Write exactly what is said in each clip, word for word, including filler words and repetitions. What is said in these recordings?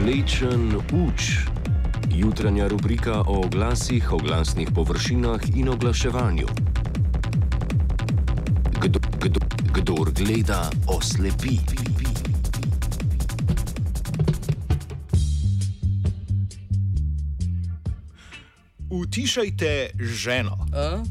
Mlečen uč. Jutranja rubrika o oglasih, oglasnih površinah in oglaševanju. Kdo, kdo, kdor gleda, oslepi. Utišajte ženo. A?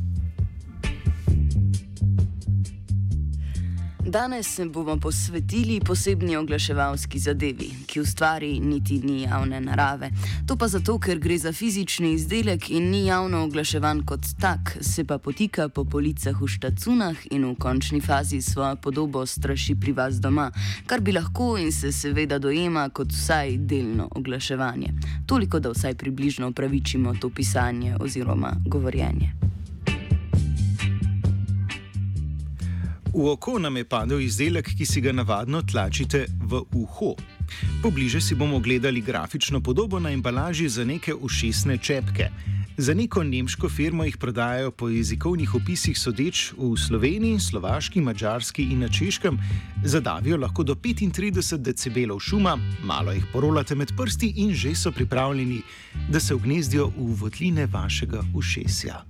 Danes se bomo posvetili posebni oglaševalski zadevi, ki v stvari niti ni javne narave. To pa zato, ker gre za fizični izdelek in ni javno oglaševan kot tak, se pa potika po policah v štacunah in v končni fazi svojo podobo straši pri vas doma, kar bi lahko in se seveda dojema kot vsaj delno oglaševanje. Toliko, da vsaj približno upravičimo to pisanje oziroma govorjenje. V oko nam je padel izdelek, ki si ga navadno tlačite v uho. Pobliže si bomo gledali grafično podobo na embalaži za neke ušesne čepke. Za neko nemško firmo jih prodajajo po jezikovnih opisih sodeč v Sloveniji, Slovaški, Madžarski in na Češkem. Zadavijo lahko do petintrideset decibelov šuma, malo jih porolate med prsti in že so pripravljeni, da se vgnezdijo v votline vašega ušesja.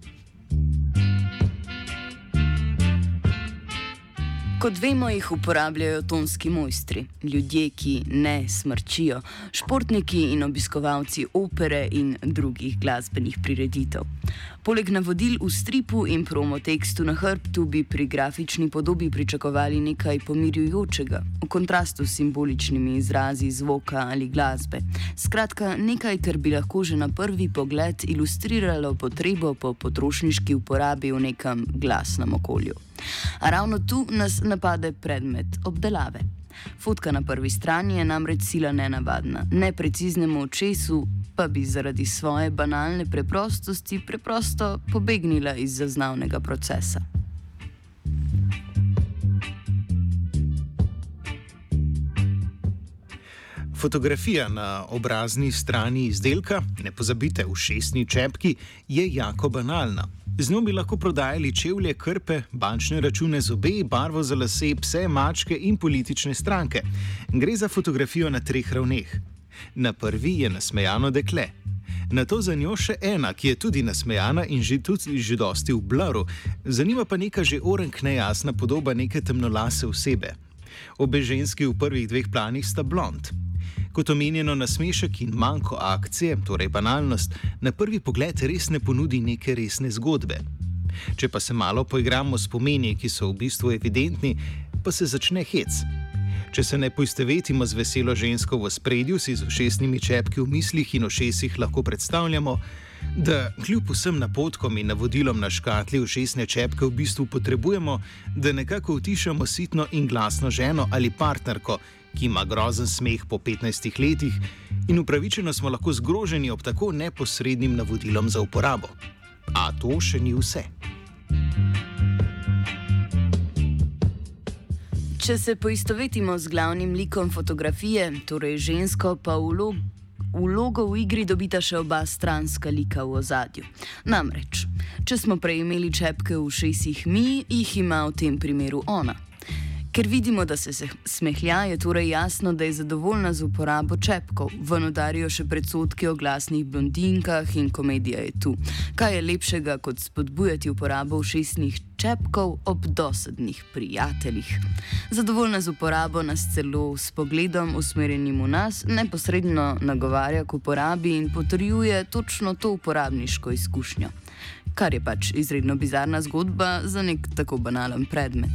Kot vemo, jih uporabljajo tonski mojstri, ljudje, ki ne smrčijo, športniki in obiskovalci opere in drugih glasbenih prireditev. Poleg navodil v stripu in promotekstu na hrbtu bi pri grafični podobi pričakovali nekaj pomirjujočega, v kontrastu s simboličnimi izrazi zvoka ali glasbe. Skratka, nekaj, kar bi lahko že na prvi pogled ilustriralo potrebo po potrošniški uporabi v nekem glasnem okolju. A ravno tu nas napade predmet obdelave. Fotka na prvi strani je namreč sila nenavadna, nepreciznemu očesu pa bi zaradi svoje banalne preprostosti preprosto pobegnila iz zaznavnega procesa. Fotografija na obrazni strani izdelka, ne pozabite ušesni čepki, je jako banalna. Z njo bi lahko prodajali čevlje, krpe, bančne račune, zobe, barvo za lase, pse, mačke in politične stranke. Gre za fotografijo na treh ravneh. Na prvi je nasmejano dekle. Nato za njo še ena, ki je tudi nasmejana in že tudi že dosti v bluru. Zanima pa neka že orenk nejasna podoba neke temnolase osebe. Obe ženski v prvih dveh planih sta blond. Kot omenjeno, nasmešek in manko akcije, torej banalnost, na prvi pogled res ne ponudi neke resne zgodbe. Če pa se malo poigramo s pomeni, ki so v bistvu evidentni, pa se začne hec. Če se ne poistovetimo z veselo žensko v spredju, si z ušesnimi čepki v mislih in ušesih lahko predstavljamo, da kljub vsem napotkom in navodilom na škatli ušesne čepke v bistvu potrebujemo, da nekako utišamo sitno in glasno ženo ali partnerko, ki ima grozen smeh po petnajstih letih, in upravičeno smo lahko zgroženi ob tako neposrednim navodilom za uporabo. A to še ni vse. Če se poistovetimo z glavnim likom fotografije, torej žensko, pa vlog, vlogo v igri dobita še oba stranska lika v ozadju. Namreč, če smo prej imeli čepke v ušesih mi, jih ima v tem primeru ona. Ker vidimo, da se smehlja, je torej jasno, da je zadovoljna z uporabo čepkov. Ven udarijo še predsodki o glasnih blondinkah in komedija je tu. Kaj je lepšega, kot spodbujati uporabo ušesnih čepkov ob dosadnih prijateljih? Zadovoljna z uporabo nas celo s pogledom usmerjenim v nas neposredno nagovarja k uporabi in potrjuje točno to uporabniško izkušnjo. Kar je pač izredno bizarna zgodba za nek tako banalen predmet.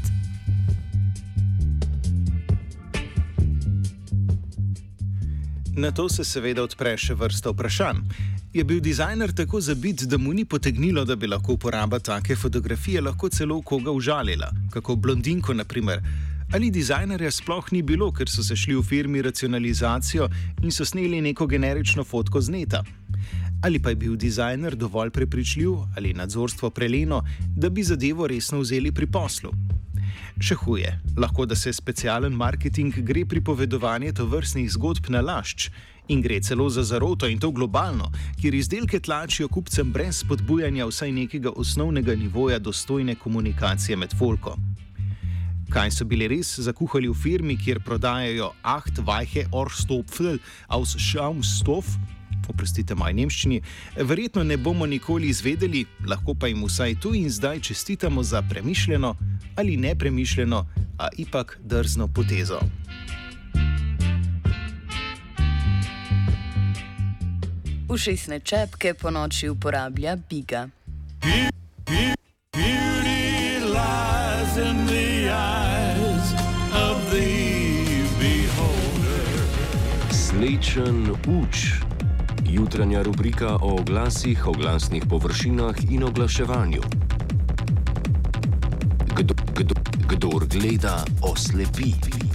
Na to se seveda odpre še vrsta vprašanj. Je bil dizajner tako zabit, da mu ni potegnilo, da bi lahko uporaba take fotografije lahko celo koga užalila, kako blondinko na primer? Ali dizajnerja sploh ni bilo, ker so se šli v firmi racionalizacijo in so sneli neko generično fotko z neta? Ali pa je bil dizajner dovolj prepričljiv ali nadzorstvo preleno, da bi zadevo resno vzeli pri poslu? Še huje, lahko da se specialen marketing gre pripovedovanje tovrstnih zgodb na lašč in gre celo za zaroto in to globalno, kjer izdelke tlačijo kupcem brez spodbujanja vsaj nekega osnovnega nivoja dostojne komunikacije med folko. Kaj so bili res zakuhali v firmi, kjer prodajajo acht Weiche Ohrstopfel aus Schaumstoff, oprostite moji nemščini, verjetno ne bomo nikoli izvedeli, lahko pa jim vsaj tu in zdaj čestitamo za premišljeno ali nepremišljeno, a ipak drzno potezo. Ušesne čepke po noči uporablja Biga. Slečen uč. Jutranja rubrika o oglasih, oglasnih površinah in oglaševanju. Kdo, kdo, kdor gleda, oslepi.